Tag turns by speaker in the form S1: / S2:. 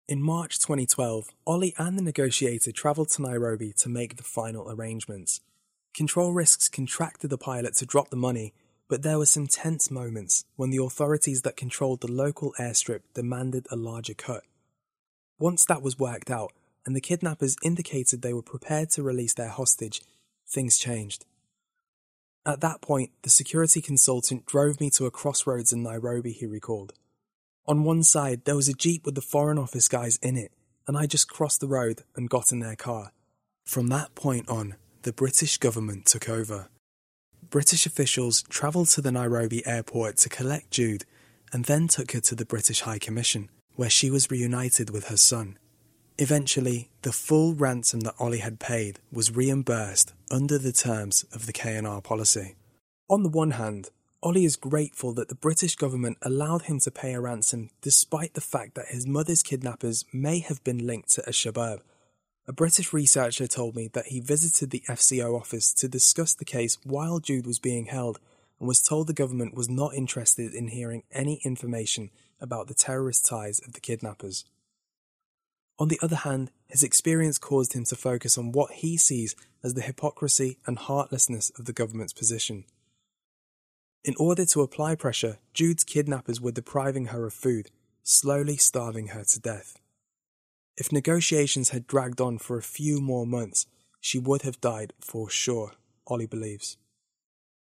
S1: In March 2012, Ollie and the negotiator travelled to Nairobi to make the final arrangements. Control Risks contracted the pilot to drop the money, but there were some tense moments when the authorities that controlled the local airstrip demanded a larger cut. Once that was worked out, and the kidnappers indicated they were prepared to release their hostage, things changed. At that point, the security consultant drove me to a crossroads in Nairobi, he recalled. On one side, there was a jeep with the Foreign Office guys in it, and I just crossed the road and got in their car. From that point on, the British government took over. British officials travelled to the Nairobi airport to collect Jude, and then took her to the British High Commission, where she was reunited with her son. Eventually, the full ransom that Ollie had paid was reimbursed under the terms of the KNR policy. On the one hand, Ollie is grateful that the British government allowed him to pay a ransom despite the fact that his mother's kidnappers may have been linked to Al-Shabaab. A British researcher told me that he visited the FCO office to discuss the case while Jude was being held and was told the government was not interested in hearing any information about the terrorist ties of the kidnappers. On the other hand, his experience caused him to focus on what he sees as the hypocrisy and heartlessness of the government's position. In order to apply pressure, Jude's kidnappers were depriving her of food, slowly starving her to death. If negotiations had dragged on for a few more months, she would have died for sure, Ollie believes.